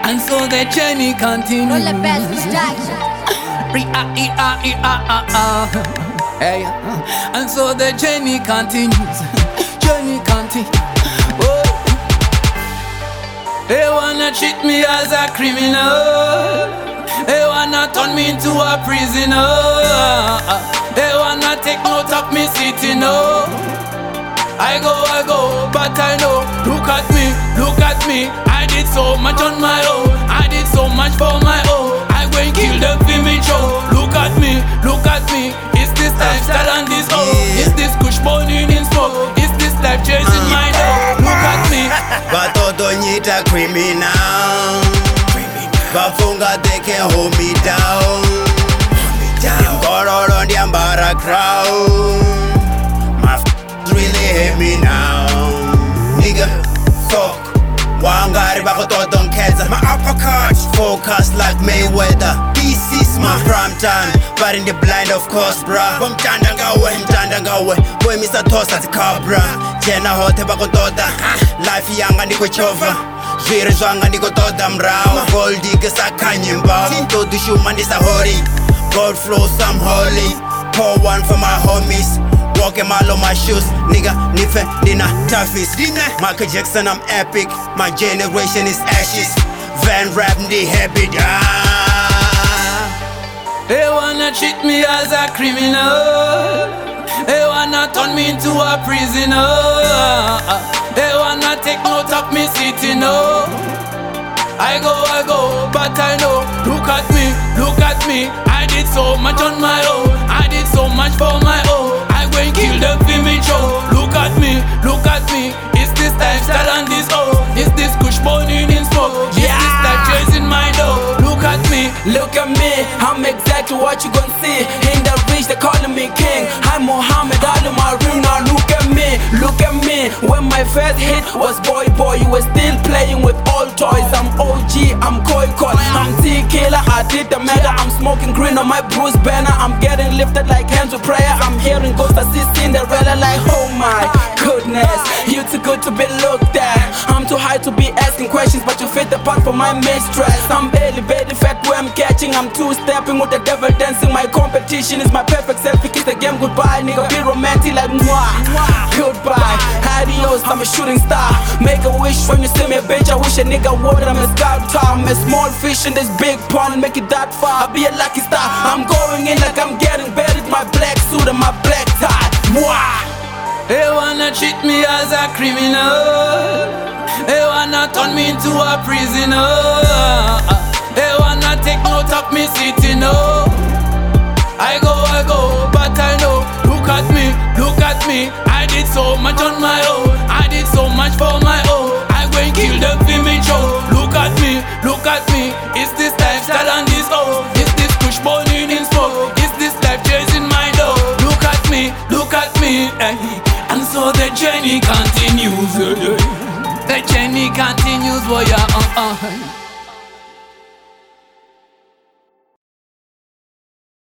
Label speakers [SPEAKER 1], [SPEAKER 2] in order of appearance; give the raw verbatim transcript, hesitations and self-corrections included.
[SPEAKER 1] And so the journey continues.
[SPEAKER 2] Roll the best distraction.
[SPEAKER 1] Hey, and so the journey continues. Journey continues. Oh. They wanna treat me as a criminal. They wanna turn me into a prisoner. They wanna take note of me sitting. No, I go, I go, but I know. Look at me, look at me. I did so much on my own. I did so much for my own. I go and kill them for me show. Look at me, look at me. Is this lifestyle and this oh? Is this kush burning in smoke? Is this life chasing my dog? Look at me.
[SPEAKER 3] Batoto nyita criminal. Bafunga they can hold me down. Ngororo ndiambara crown. My f really hate me now. Nigga, fuck. Wangari bakototo nkeza. My uppercut focus like Mayweather. This is my prime time, but in the blind of course, bruh. Mtanda ngawe, mtanda ngawe. Boy Mister Toss at Cabra. Jena hote bakotoda. Life yanga niko chova. Zviri zvanga ndikotoda mrao. Gold digger sakanye mbao. Todo shuma ndisa hori. God flow some holy. Pour one for my homies. Walking all on my shoes, nigga, nife, dina, toughest. Michael Jackson, I'm epic. My generation is ashes. Van rap, the habit. Ah.
[SPEAKER 1] They wanna treat me as a criminal. They wanna turn me into a prisoner. They wanna take note of me sitting. No, I go, I go, but I know. Look at me, look at me. I did so much on my own. I did so much for my own. I go and kill them for me show. Look at me, look at me. Is this lifestyle and this oh? Is this kush burning in smoke? Is this life chasing my dog? Look at me,
[SPEAKER 4] look at me. I'm exactly what you gon' see. In the rich, they calling me king. I'm Muhammad Ali Marina. Look at me, look at me. When my first hit was Boy Boy, you were still playing with old toys. I'm O G, I'm Koi Koi, I'm T-Killer. I did the mega. I'm smoking green on my Bruce Banner. I'm getting lifted like hands with prayer. I'm hearing ghosts, I see Cinderella like oh my goodness. You too good to be looked at. I'm too high to be asking questions, but you fit the part for my mistress. I'm barely, barely fat where I'm catching. I'm two-stepping with the devil dancing. My competition is my perfect selfie. Kiss the game goodbye, nigga. Be romantic like mwah. Goodbye, adios. I'm a shooting star. Make a wish when you see me, bitch. I wish a nigga would. I'm a sculptor. I'm a small fish in this big pond. Make it that far. I'll be a lucky star. I'm going in like I'm getting buried. My black suit and my black tie. Mwah.
[SPEAKER 1] They wanna treat me as a criminal. They wanna turn me into a prisoner. They wanna take note of me sitting. No, I go, I go, but I know. Look at me, look at me. I did so much on my own. I did so much for my own. I go and kill them for me show. Look at me, look at me. Is this lifestyle and this oh? Is this push burning in smoke? Is this life chasing my dog? Look at me, look at me. Eh. And so the journey continues. The journey continues, boy. Uh, uh.